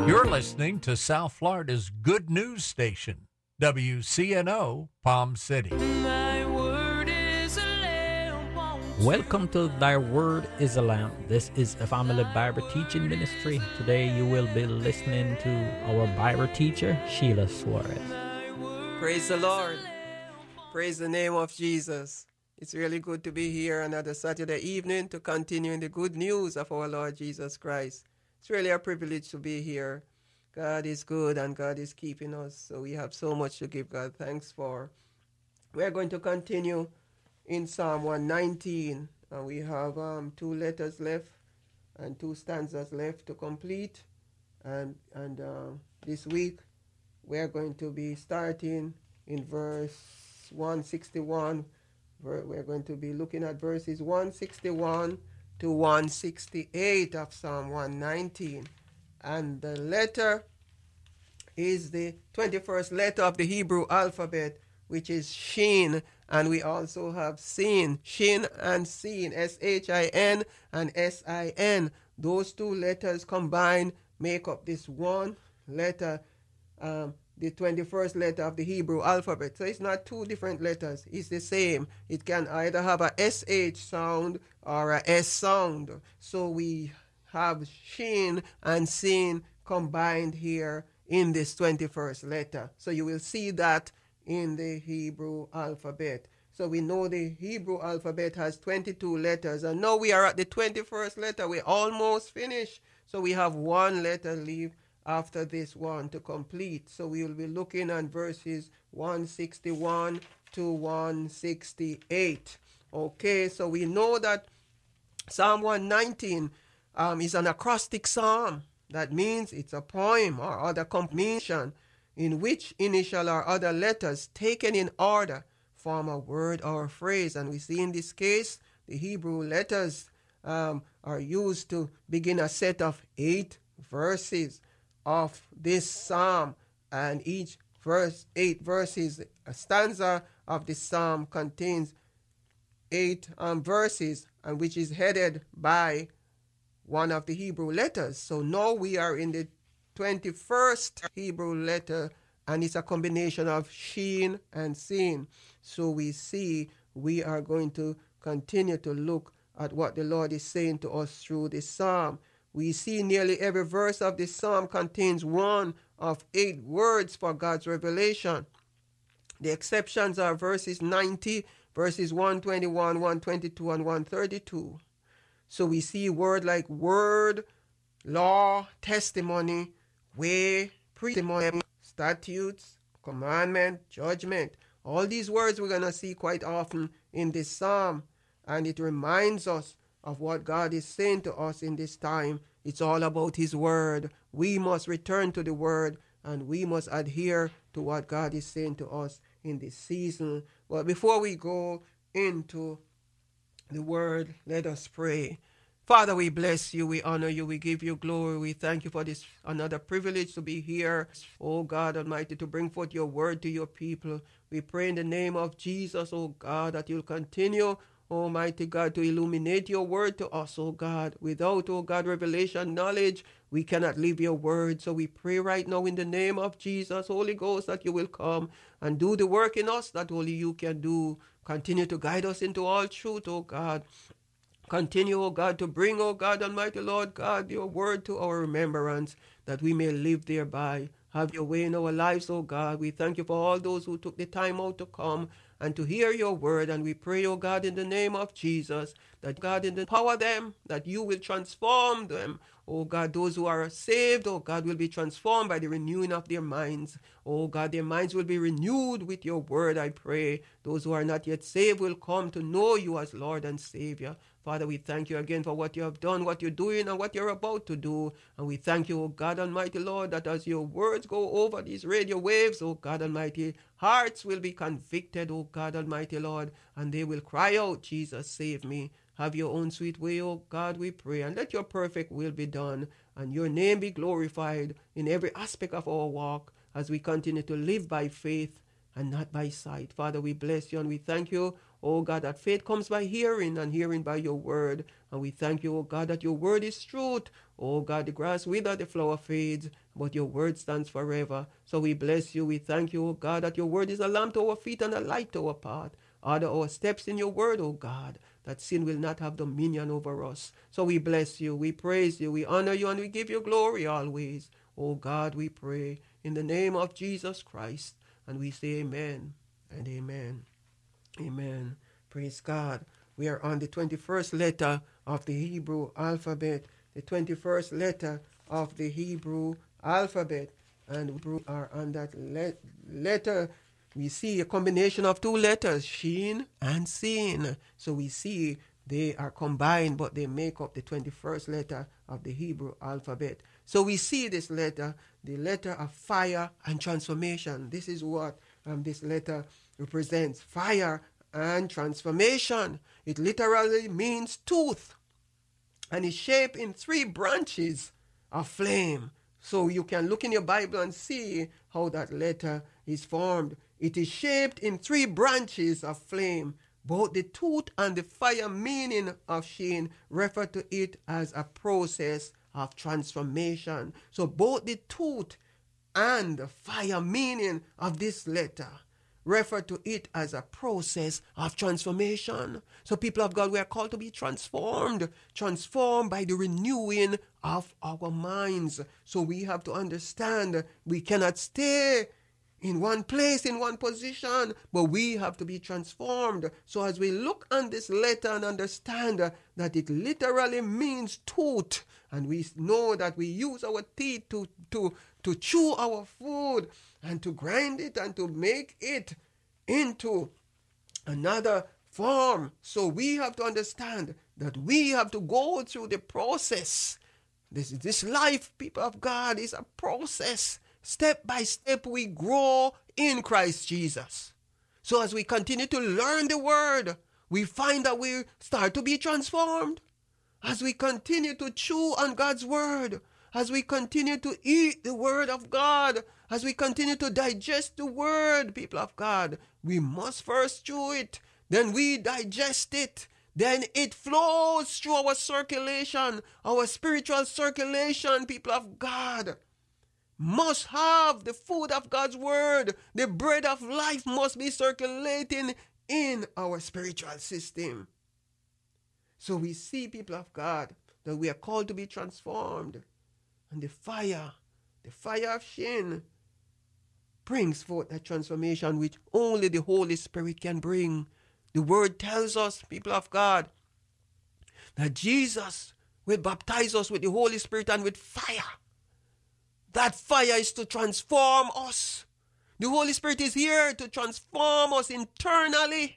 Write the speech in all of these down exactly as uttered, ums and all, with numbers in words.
You're listening to South Florida's good news station, W C N O Palm City. Welcome to Thy Word is a Lamp. This is a family Bible teaching ministry. Today you will be listening to our Bible teacher, Sheila Suarez. Praise the Lord. Praise the name of Jesus. It's really good to be here another Saturday evening to continue in the good news of our Lord Jesus Christ. It's really a privilege to be here. God is good and God is keeping us, so we have so much to give God thanks for. We're going to continue in Psalm one nineteen, and we have um, two letters left and two stanzas left to complete. And, and uh, this week we're going to be starting in verse one sixty-one. We're going to be looking at verses one sixty-one to one sixty-eight of Psalm one nineteen. And the letter is the twenty-first letter of the Hebrew alphabet, which is Shin. And we also have Sin, Shin and Sin, S H I N and S I N. Those two letters combined make up this one letter, um, the twenty-first letter of the Hebrew alphabet. So it's not two different letters. It's the same. It can either have a S H sound or a S sound. So we have Shin and Sin combined here in this twenty-first letter. So you will see that in the Hebrew alphabet. So we know the Hebrew alphabet has twenty-two letters, and now we are at the twenty-first letter. We're almost finished. So we have one letter left after this one to complete. So we will be looking at verses one sixty-one to one sixty-eight. Okay, so we know that Psalm one nineteen um, is an acrostic psalm. That means it's a poem or other composition in which initial or other letters taken in order form a word or a phrase. And we see in this case the Hebrew letters um, are used to begin a set of eight verses of this psalm, and each verse, eight verses, a stanza of this psalm contains eight um, verses, and which is headed by one of the Hebrew letters. So now we are in the twenty-first Hebrew letter, and it's a combination of Shin and Sin. So we see we are going to continue to look at what the Lord is saying to us through this psalm. We see nearly every verse of this psalm contains one of eight words for God's revelation. The exceptions are verses ninety, verses one twenty-one, one twenty-two, and one thirty-two. So we see word like word, law, testimony, way, testimony, statutes, commandment, judgment. All these words we're going to see quite often in this psalm, and it reminds us of what God is saying to us in this time. It's all about His word. We must return to the word, and we must adhere to what God is saying to us in this season. But before we go into the word, let us pray. Father, we bless you, we honor you, we give you glory. We thank you for this another privilege to be here, oh God Almighty, to bring forth your word to your people. We pray in the name of Jesus, oh God, that you'll continue, Almighty God, to illuminate your word to us, oh God. Without, oh God, revelation, knowledge, we cannot live your word. So we pray right now in the name of Jesus, Holy Ghost, that you will come and do the work in us that only you can do. Continue to guide us into all truth, oh God. Continue, O God, to bring, O God, Almighty Lord God, your word to our remembrance, that we may live thereby. Have your way in our lives, O God. We thank you for all those who took the time out to come and to hear your word. And we pray, O God, in the name of Jesus, that God, in the empower them, that you will transform them. O God, those who are saved, O God, will be transformed by the renewing of their minds. O God, their minds will be renewed with your word, I pray. Those who are not yet saved will come to know you as Lord and Savior. Father, we thank you again for what you have done, what you're doing, and what you're about to do. And we thank you, O God Almighty, Lord, that as your words go over these radio waves, O God Almighty, hearts will be convicted, O God Almighty, Lord, and they will cry out, Jesus, save me. Have your own sweet way, O God, we pray, and let your perfect will be done, and your name be glorified in every aspect of our walk as we continue to live by faith and not by sight. Father, we bless you and we thank you, oh God, that faith comes by hearing and hearing by your word. And we thank you, oh God, that your word is truth. Oh God, the grass withers, the flower fades, but your word stands forever. So we bless you. We thank you, oh God, that your word is a lamp to our feet and a light to our path. Order our steps in your word, oh God, that sin will not have dominion over us. So we bless you, we praise you, we honor you, and we give you glory always. Oh God, we pray in the name of Jesus Christ. And we say amen and amen. Amen. Praise God. We are on the twenty-first letter of the Hebrew alphabet. The twenty-first letter of the Hebrew alphabet. And we are on that le- letter. We see a combination of two letters, Shin and Sin. So we see they are combined, but they make up the twenty-first letter of the Hebrew alphabet. So we see this letter, the letter of fire and transformation. This is what um, this letter represents, fire and transformation. It literally means tooth, and is shaped in three branches of flame. So you can look in your Bible and see how that letter is formed. It is shaped in three branches of flame. Both the tooth and the fire meaning of Shin refer to it as a process of transformation. So both the tooth and the fire meaning of this letter refer to it as a process of transformation. So people of God, we are called to be transformed, transformed by the renewing of our minds. So we have to understand we cannot stay in one place, in one position, but we have to be transformed. So as we look on this letter and understand that it literally means tooth, and we know that we use our teeth to, to, to chew our food and to grind it and to make it into another form. So we have to understand that we have to go through the process. This, this life, people of God, is a process. Step by step, we grow in Christ Jesus. So as we continue to learn the word, we find that we start to be transformed. As we continue to chew on God's word, as we continue to eat the word of God, as we continue to digest the word, people of God, we must first chew it, then we digest it, then it flows through our circulation, our spiritual circulation, people of God. Must have the food of God's word. The bread of life must be circulating in our spiritual system. So we see, people of God, that we are called to be transformed. And the fire, the fire of Shin, brings forth that transformation which only the Holy Spirit can bring. The word tells us, people of God, that Jesus will baptize us with the Holy Spirit and with fire. That fire is to transform us. The Holy Spirit is here to transform us internally.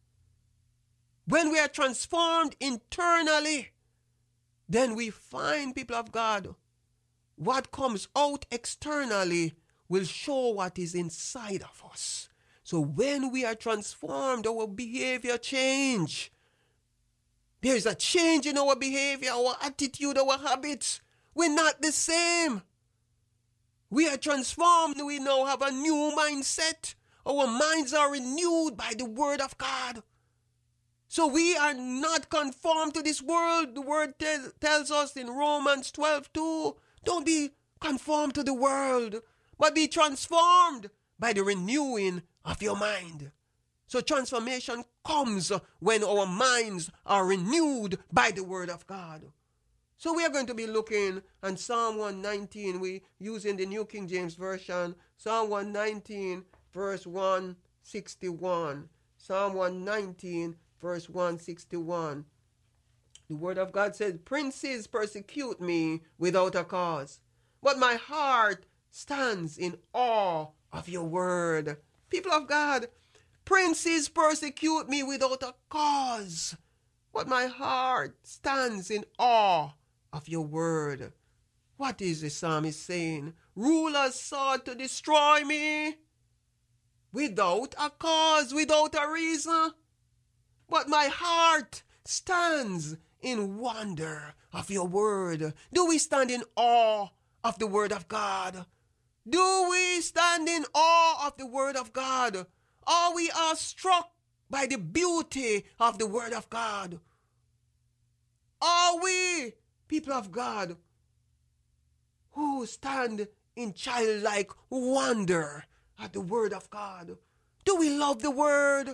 When we are transformed internally, then we find, people of God, what comes out externally will show what is inside of us. So when we are transformed, our behavior change. There is a change in our behavior, our attitude, our habits. We're not the same. We are transformed. We now have a new mindset. Our minds are renewed by the word of God. So we are not conformed to this world. The word te- tells us in Romans twelve two, don't be conformed to the world, but be transformed by the renewing of your mind. So transformation comes when our minds are renewed by the word of God. So we are going to be looking at Psalm one nineteen. We using the New King James Version. Psalm one nineteen, verse one sixty-one. Psalm one nineteen, verse one sixty-one. The word of God says, princes persecute me without a cause, but my heart stands in awe of your word. People of God, princes persecute me without a cause, but my heart stands in awe of your word. What is the psalmist saying? Rulers sought to destroy me without a cause, without a reason, but my heart stands in wonder of your word. Do we stand in awe of the word of God? Do we stand in awe of the word of God? Are we awestruck by the beauty of the word of God? Are we, people of God, who stand in childlike wonder at the word of God? Do we love the word?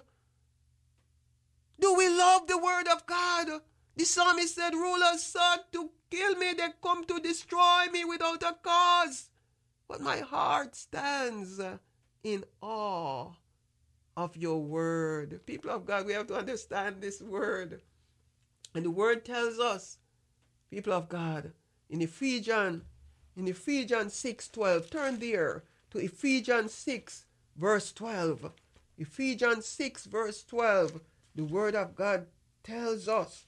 Do we love the word of God? The psalmist said, rulers sought to kill me, they come to destroy me without a cause. But my heart stands in awe of your word. People of God, we have to understand this word. And the word tells us, people of God, in Ephesians, in Ephesians six twelve, turn there to Ephesians six verse twelve. Ephesians six verse twelve, the word of God tells us,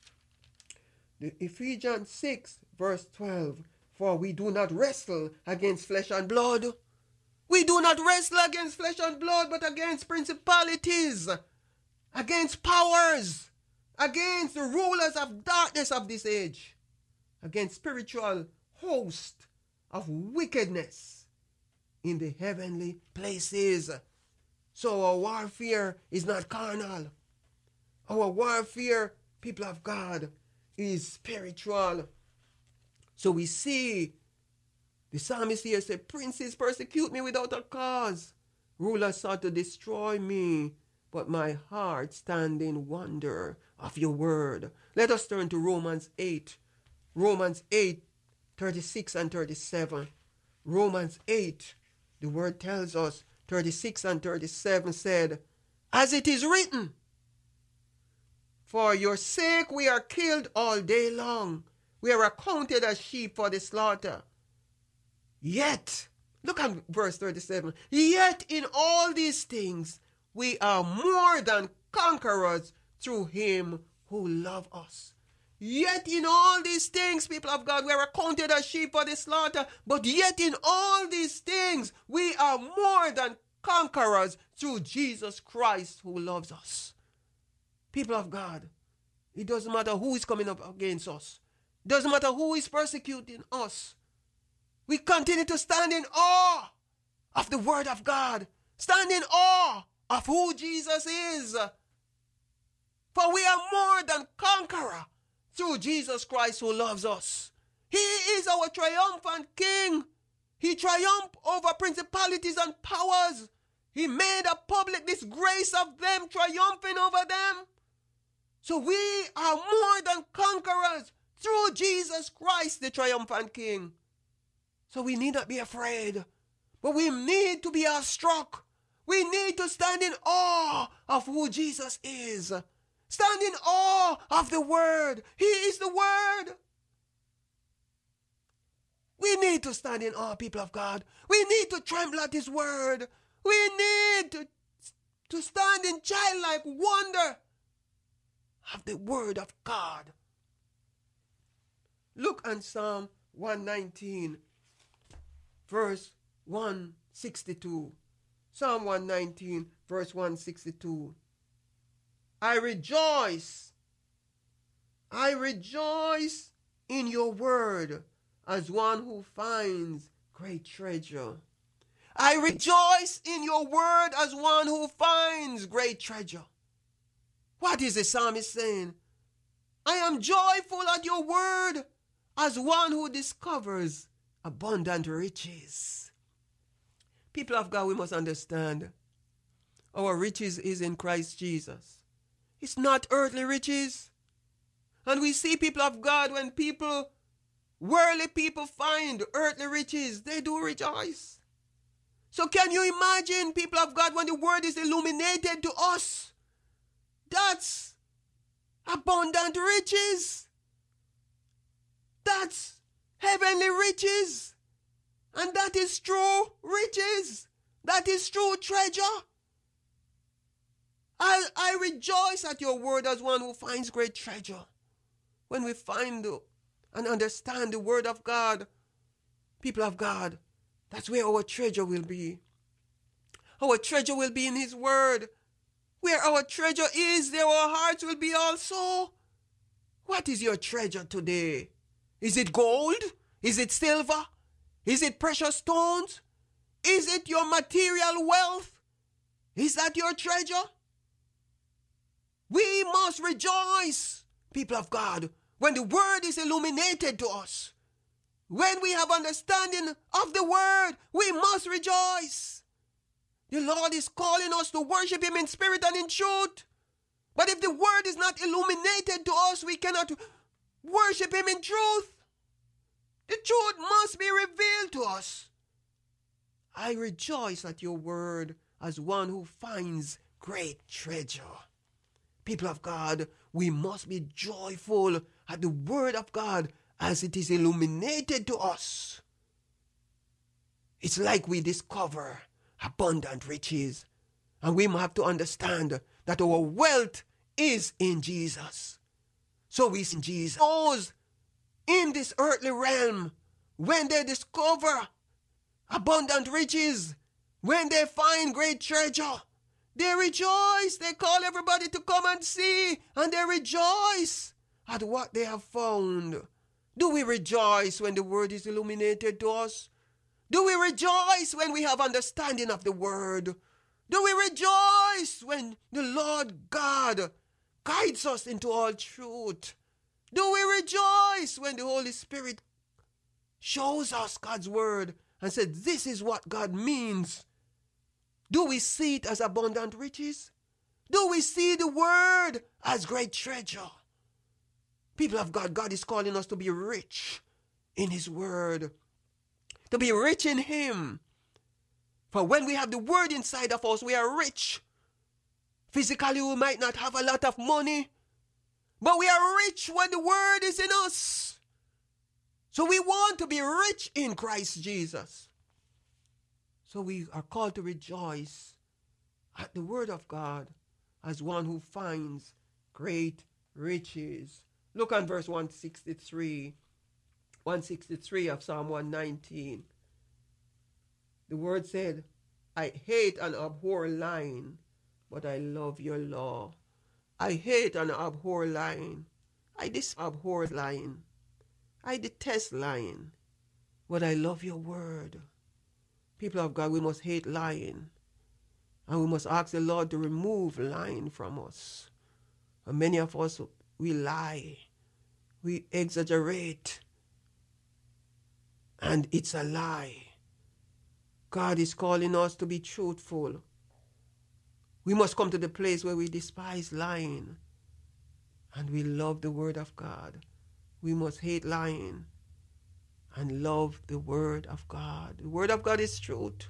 the Ephesians six verse twelve, for we do not wrestle against flesh and blood. We do not wrestle against flesh and blood, but against principalities, against powers, against the rulers of darkness of this age, against spiritual hosts of wickedness in the heavenly places. So our warfare is not carnal. Our warfare, people of God, is spiritual. So we see the psalmist here say, princes persecute me without a cause. Rulers sought to destroy me, but my heart stand in wonder of your word. Let us turn to Romans eight. Romans eight, thirty-six and thirty-seven. Romans eight, the word tells us, thirty-six and thirty-seven said, as it is written, for your sake we are killed all day long. We are accounted as sheep for the slaughter. Yet, look at verse thirty-seven. Yet in all these things we are more than conquerors through him who loved us. Yet in all these things, people of God, we are accounted as sheep for the slaughter. But yet in all these things, we are more than conquerors through Jesus Christ who loves us. People of God, it doesn't matter who is coming up against us. It doesn't matter who is persecuting us. We continue to stand in awe of the word of God. Stand in awe of who Jesus is. For we are more than conqueror through Jesus Christ who loves us. He is our triumphant King. He triumphed over principalities and powers. He made a public disgrace of them, triumphing over them. So we are more than conquerors through Jesus Christ, the triumphant King. So we need not be afraid, but we need to be awestruck. We need to stand in awe of who Jesus is. Stand in awe of the Word. He is the Word. We need to stand in awe, people of God. We need to tremble at His Word. We need to, to stand in childlike wonder of the Word of God. Look at Psalm one nineteen, verse one sixty-two. Psalm one nineteen, verse one sixty-two. I rejoice, I rejoice in your word as one who finds great treasure. I rejoice in your word as one who finds great treasure. What is the psalmist saying? I am joyful at your word as one who discovers abundant riches. People of God, we must understand our riches is in Christ Jesus. It's not earthly riches. And we see, people of God, when people, worldly people find earthly riches, they do rejoice. So can you imagine, people of God, when the word is illuminated to us? That's abundant riches. That's heavenly riches. And that is true riches. That is true treasure. I, I rejoice at your word as one who finds great treasure. When we find and understand the word of God, people of God, that's where our treasure will be. Our treasure will be in his word. Where our treasure is, there our hearts will be also. What is your treasure today? Is it gold? Is it silver? Is it precious stones? Is it your material wealth? Is that your treasure? We must rejoice, people of God, when the word is illuminated to us. When we have understanding of the word, we must rejoice. The Lord is calling us to worship him in spirit and in truth. But if the word is not illuminated to us, we cannot worship him in truth. The truth must be revealed to us. I rejoice at your word as one who finds great treasure. People of God, we must be joyful at the word of God as it is illuminated to us. It's like we discover abundant riches. And we have to understand that our wealth is in Jesus. So we see Jesus. Those in this earthly realm, when they discover abundant riches, when they find great treasure, they rejoice. They call everybody to come and see, and they rejoice at what they have found. Do we rejoice when the word is illuminated to us? Do we rejoice when we have understanding of the word? Do we rejoice when the Lord God guides us into all truth? Do we rejoice when the Holy Spirit shows us God's word and says, this is what God means? Do we see it as abundant riches? Do we see the word as great treasure? People of God, God is calling us to be rich in his word, to be rich in him. For when we have the word inside of us, we are rich. Physically, we might not have a lot of money, but we are rich when the word is in us. So we want to be rich in Christ Jesus. So we are called to rejoice at the word of God as one who finds great riches. Look at verse one sixty-three. one sixty-three of Psalm one nineteen. The word said, I hate and abhor lying, but I love your law. I hate and abhor lying. I dis- abhor lying. I detest lying, but I love your word. People of God, we must hate lying. And we must ask the Lord to remove lying from us. And many of us, we lie. We exaggerate. And it's a lie. God is calling us to be truthful. We must come to the place where we despise lying and we love the word of God. We must hate lying and love the word of God. The word of God is truth.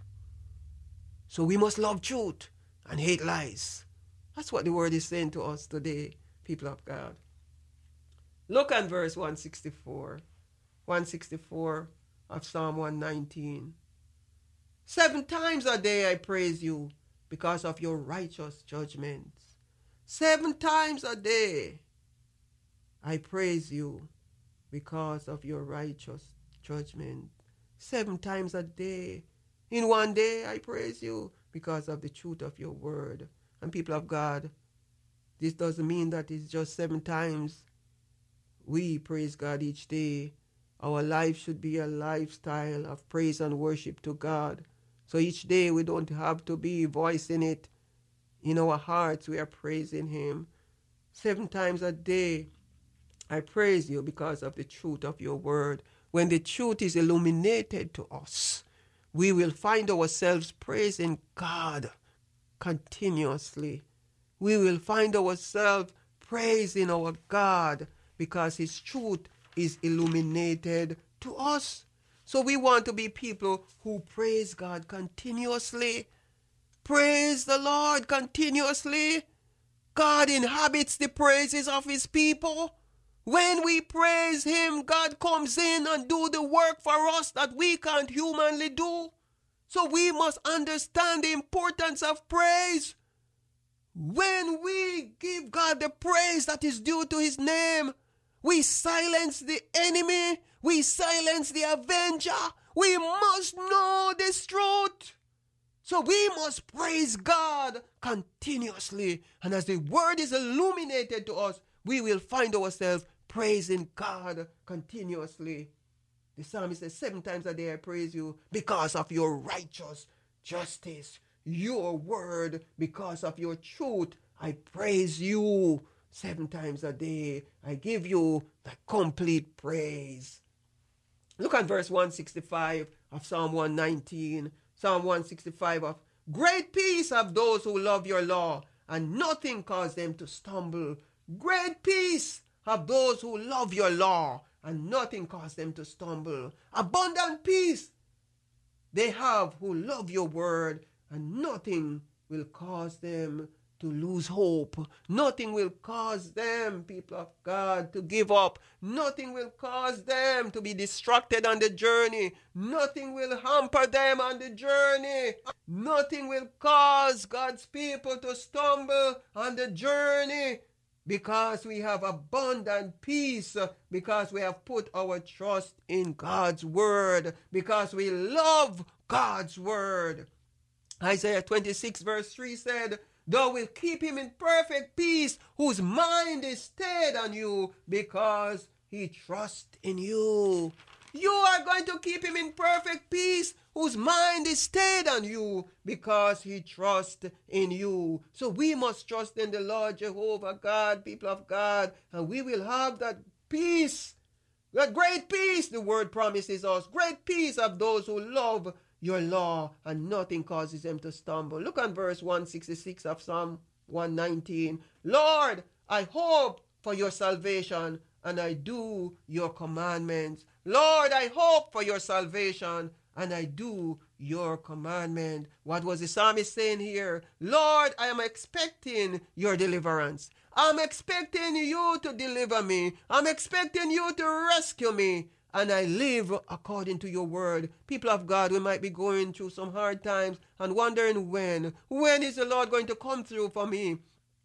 So we must love truth and hate lies. That's what the word is saying to us today, people of God. Look at verse one sixty-four. one sixty-four of Psalm one nineteen. Seven times a day I praise you because of your righteous judgments. Seven times a day I praise you because of your righteous judgment. Seven times a day. In one day I praise you because of the truth of your word. And people of God, this doesn't mean that it's just seven times we praise God each day. Our life should be a lifestyle of praise and worship to God. So each day we don't have to be voicing it. In our hearts we are praising him. Seven times a day I praise you because of the truth of your word. When the truth is illuminated to us, we will find ourselves praising God continuously. We will find ourselves praising our God because his truth is illuminated to us. So we want to be people who praise God continuously. Praise the Lord continuously. God inhabits the praises of his people. When we praise him, God comes in and do the work for us that we can't humanly do. So we must understand the importance of praise. When we give God the praise that is due to his name, we silence the enemy. We silence the avenger. We must know this truth. So we must praise God continuously. And as the word is illuminated to us, we will find ourselves praising God continuously. The psalmist says, seven times a day I praise you because of your righteous justice, your word, because of your truth I praise you seven times a day. I give you the complete praise. Look at verse one sixty-five of Psalm one nineteen. Psalm one sixty-five of, great peace have those who love your law, and nothing cause them to stumble. Great peace have those who love your law, and nothing cause them to stumble. Abundant peace they have who love your word, and nothing will cause them to lose hope. Nothing will cause them, people of God, to give up. Nothing will cause them to be distracted on the journey. Nothing will hamper them on the journey. Nothing will cause God's people to stumble on the journey, because we have abundant peace, because we have put our trust in God's word, because we love God's word. Isaiah twenty-six verse three said, thou will keep him in perfect peace, whose mind is stayed on you, because he trusts in you. You are going to keep him in perfect peace, whose mind is stayed on you, because he trusts in you. So we must trust in the Lord Jehovah God, people of God, and we will have that peace, that great peace the word promises us. Great peace of those who love your law, and nothing causes them to stumble. Look at verse one sixty-six of Psalm one nineteen. Lord, I hope for your salvation, and I do your commandments. Lord, I hope for your salvation, and I do your commandment. What was the psalmist saying here? Lord, I am expecting your deliverance. I'm expecting you to deliver me. I'm expecting you to rescue me. And I live according to your word. People of God, we might be going through some hard times and wondering when. When is the Lord going to come through for me?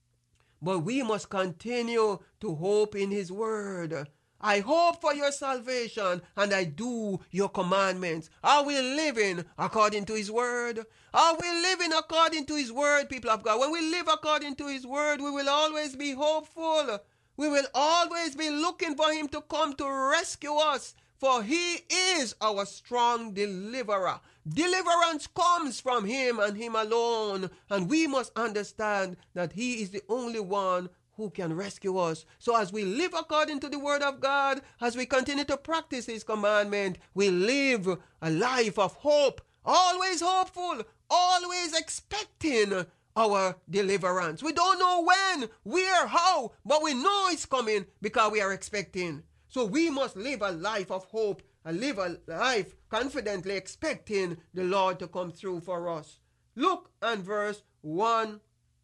But we must continue to hope in his word. I hope for your salvation, and I do your commandments. Are we living according to his word? Are we living according to his word, people of God? When we live according to his word, we will always be hopeful. We will always be looking for him to come to rescue us, for he is our strong deliverer. Deliverance comes from him and him alone, and we must understand that he is the only one who can rescue us. So as we live according to the word of God, as we continue to practice his commandment, we live a life of hope, always hopeful, always expecting our deliverance. We don't know when, where, how, but we know it's coming because we are expecting. So we must live a life of hope and live a life confidently expecting the Lord to come through for us. Look at verse one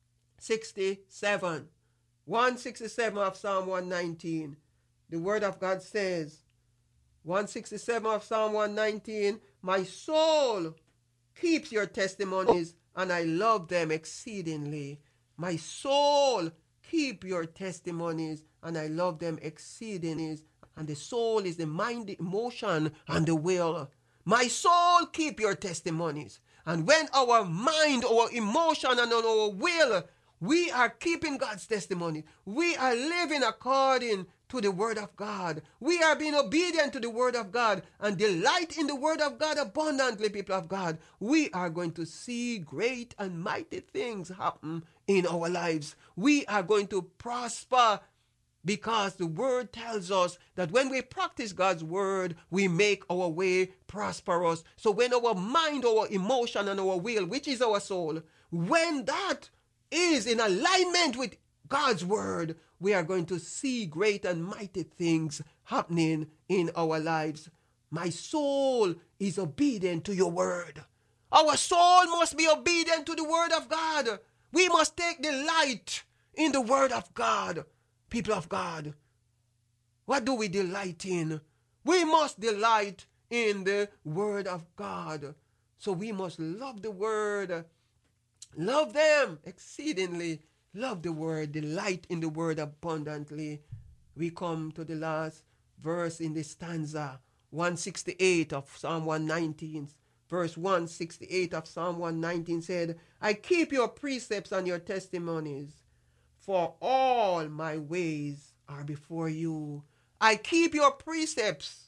sixty-seven. one sixty-seven of Psalm one nineteen. The word of God says, one sixty-seven of Psalm one nineteen, my soul keeps your testimonies, and I love them exceedingly. My soul keep your testimonies, and I love them exceedingly. And the soul is the mind, the emotion, and the will. My soul keep your testimonies. And when our mind, our emotion, and our will, we are keeping God's testimony, we are living according to the word of God. We are being obedient to the word of God and delight in the word of God abundantly, people of God. We are going to see great and mighty things happen in our lives. We are going to prosper because the word tells us that when we practice God's word, we make our way prosperous. So when our mind, our emotion, and our will, which is our soul, when that is in alignment with God's word, we are going to see great and mighty things happening in our lives. My soul is obedient to your word. Our soul must be obedient to the word of God. We must take delight in the word of God. People of God, what do we delight in? We must delight in the word of God. So we must love the word. Love them exceedingly. Love the word. Delight in the word abundantly. We come to the last verse in this stanza, one sixty-eight of Psalm one nineteen. Verse one sixty-eight of Psalm one nineteen said, I keep your precepts and your testimonies, for all my ways are before you. I keep your precepts.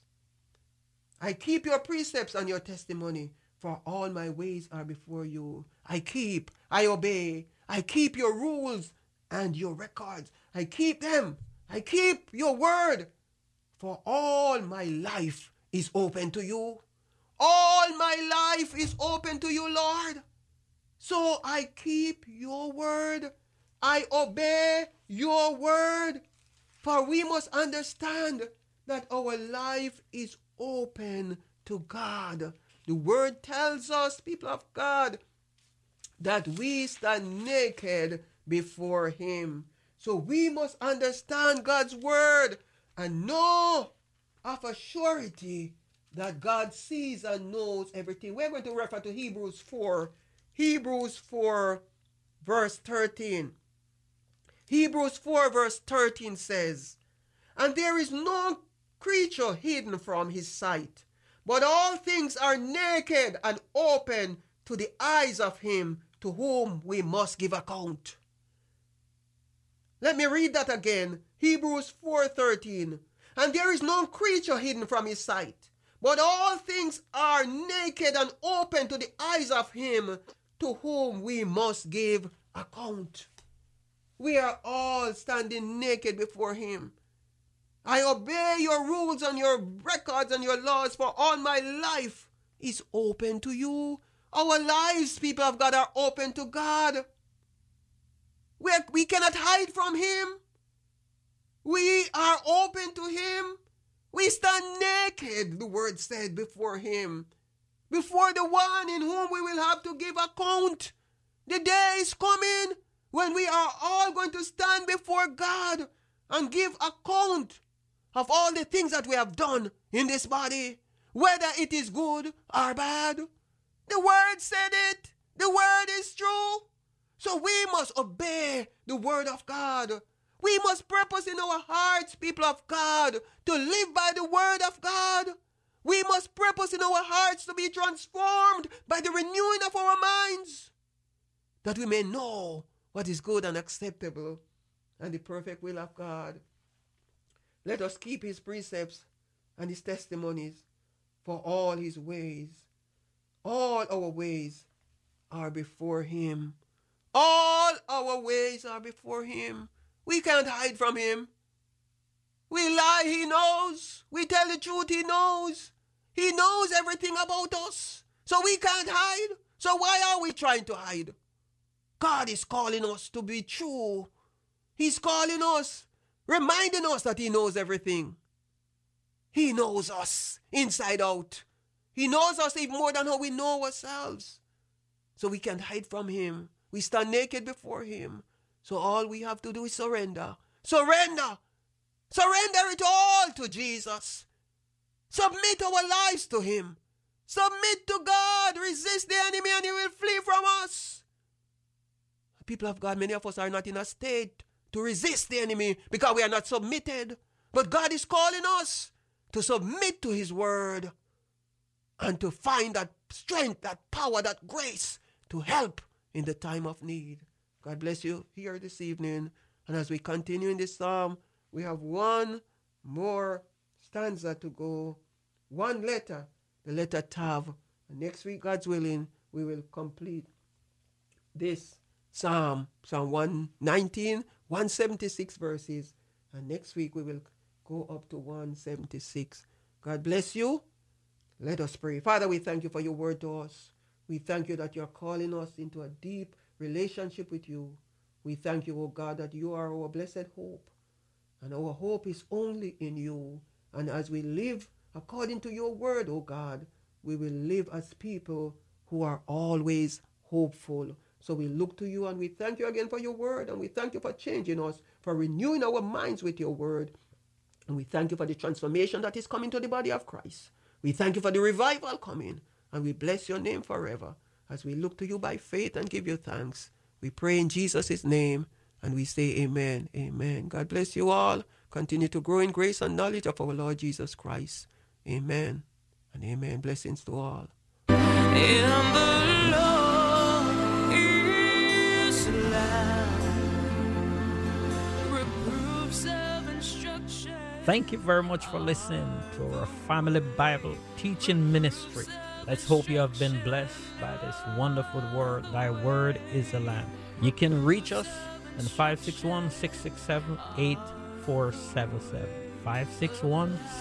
I keep your precepts and your testimony, for all my ways are before you. I keep, I obey, I keep your rules and your records. I keep them. I keep your word. For all my life is open to you. All my life is open to you, Lord. So I keep your word. I obey your word. For we must understand that our life is open to God. The word tells us, people of God, that we stand naked before him. So we must understand God's word and know of a surety that God sees and knows everything. We're going to refer to Hebrews four. Hebrews four verse thirteen. Hebrews four verse thirteen says, and there is no creature hidden from his sight, but all things are naked and open to the eyes of him to whom we must give account. Let me read that again. Hebrews four thirteen. And there is no creature hidden from his sight, but all things are naked and open to the eyes of him to whom we must give account. We are all standing naked before him. I obey your rules and your records and your laws, for all my life is open to you. Our lives, people of God, are open to God. We, are, we cannot hide from him. We are open to him. We stand naked, the word said, before him. Before the one in whom we will have to give account. The day is coming when we are all going to stand before God and give account of all the things that we have done in this body, whether it is good or bad. The word said it. The word is true. So we must obey the word of God. We must purpose in our hearts, people of God, to live by the word of God. We must purpose in our hearts to be transformed by the renewing of our minds, that we may know what is good and acceptable and the perfect will of God. Let us keep his precepts and his testimonies, for all his ways, all our ways are before him. All our ways are before him. We can't hide from him. We lie, he knows. We tell the truth, he knows. He knows everything about us. So we can't hide. So why are we trying to hide? God is calling us to be true. He's calling us, reminding us that he knows everything. He knows us inside out. He knows us even more than how we know ourselves. So we can't hide from him. We stand naked before him. So all we have to do is surrender. Surrender. Surrender it all to Jesus. Submit our lives to him. Submit to God. Resist the enemy and he will flee from us. People of God, many of us are not in a state to resist the enemy because we are not submitted. But God is calling us to submit to his word and to find that strength, that power, that grace to help in the time of need. God bless you here this evening. And as we continue in this psalm, we have one more stanza to go. One letter, the letter Tav. And next week, God's willing, we will complete this psalm, Psalm one nineteen, one seventy-six verses. And next week, we will go up to one seventy-six. God bless you. Let us pray. Father, we thank you for your word to us. We thank you that you're calling us into a deep relationship with you. We thank you, O God, that you are our blessed hope. And our hope is only in you. And as we live according to your word, O God, we will live as people who are always hopeful. So we look to you and we thank you again for your word. And we thank you for changing us, for renewing our minds with your word. And we thank you for the transformation that is coming to the body of Christ. We thank you for the revival coming. And we bless your name forever as we look to you by faith and give you thanks. We pray in Jesus' name and we say amen. Amen. God bless you all. Continue to grow in grace and knowledge of our Lord Jesus Christ. Amen and amen. Blessings to all. In the Lord is life. Reproofs of instruction. Thank you very much for listening to our Family Bible Teaching Ministry. Let's hope you have been blessed by this wonderful word. Thy word is a lamp. You can reach us and five six one, six six seven, eight four seven seven. five six one,